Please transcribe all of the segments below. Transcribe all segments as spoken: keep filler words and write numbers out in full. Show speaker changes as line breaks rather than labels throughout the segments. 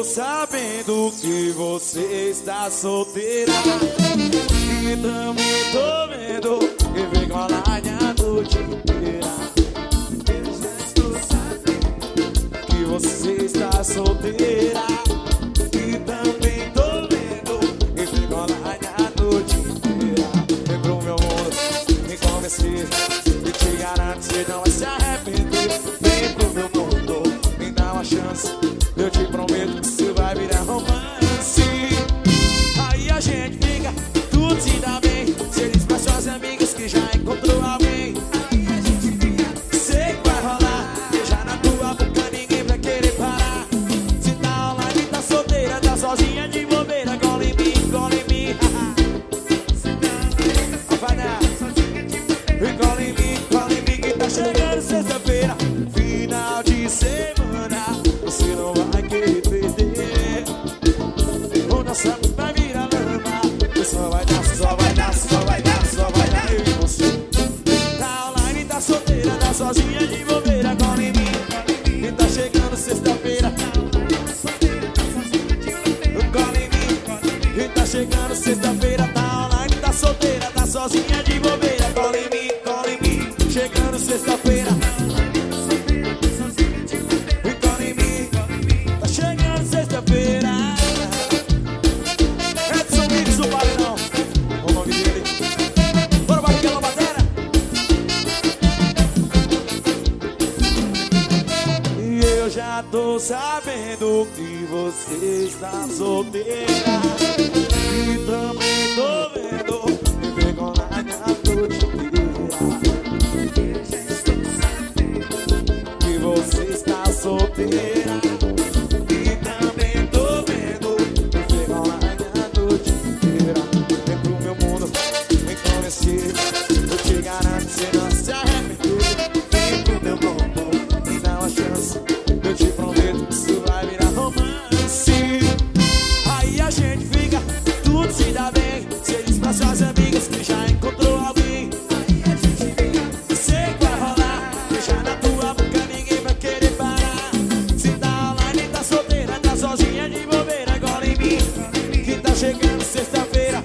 sabendo que você está solteira. E também tô vendo que vem online a noite inteira. Eu já estou sabendo que você está solteira. E também tô vendo que vem online a noite inteira. Vem pro meu mundo, me convencer. E te garanto, você não vai se arrepender. Vem pro meu mundo, me dá uma chance. Eu te prometo que isso vai virar romance. Aí a gente fica, tudo se dá bem. Você diz pra suas amigas que já encontrou alguém. Aí a gente fica, sei que vai rolar. Beijar na tua boca, ninguém vai querer parar. Se tá online, tá solteira, tá sozinha de bobeira. Cola em mim, cola em mim. Se tá online, tá solteira, tá sozinha de bobeira. Cola em mim, cola em mim, que tá chegando sexta-feira. Final de semana, você não vai querer perder. O nosso amor vai virar lama. Só vai dar, só vai dar, só vai dar, só vai dar eu e você. Tá online, tá solteira, tá sozinha de bobeira. Cola em mim, e tá chegando sexta-feira. Cola em mim, e tá chegando sexta-feira. Tá online, tá solteira, tá sozinha de bobeira. Cola em mim, cola em mim, chegando sexta-feira. Já tô sabendo que você está solteira. E também tô vendo que vem com a minha noite inteira. Eu já estou sabendo que você está solteira. E também tô vendo que vem com a minha noite inteira. Vem pro meu mundo, vem conhecer. Eu te garanto, você não se arrepender. Vem pro meu mundo, me dá uma chance. Eu te prometo que isso vai virar romance. Aí a gente fica, tudo se dá bem. Você diz pra suas amigas que já encontrou alguém. Aí a gente fica, sei que vai rolar. Beijar na tua boca, ninguém vai querer parar. Se tá online, tá solteira, tá sozinha de bobeira. Cola em mim, que tá chegando sexta-feira.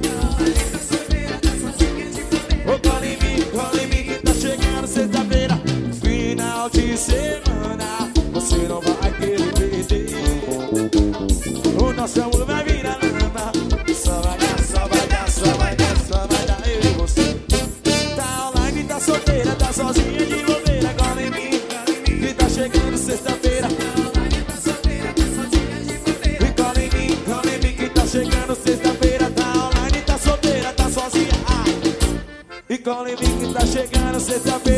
Oh, cola em mim, cola em mim, que tá chegando sexta-feira. Final de semana, você não vai querer perder. O nosso amor vai virar lama. Só vai dar, só vai dar, só vai dar, só vai dar eu e você. Tá online, tá solteira, tá sozinha de bobeira. Cola em mim, que tá chegando sexta-feira. E cola em mim, cola em mim, que tá chegando sexta-feira. Tá online, tá solteira, tá sozinha. Ah. E cola em mim, que tá chegando sexta-feira.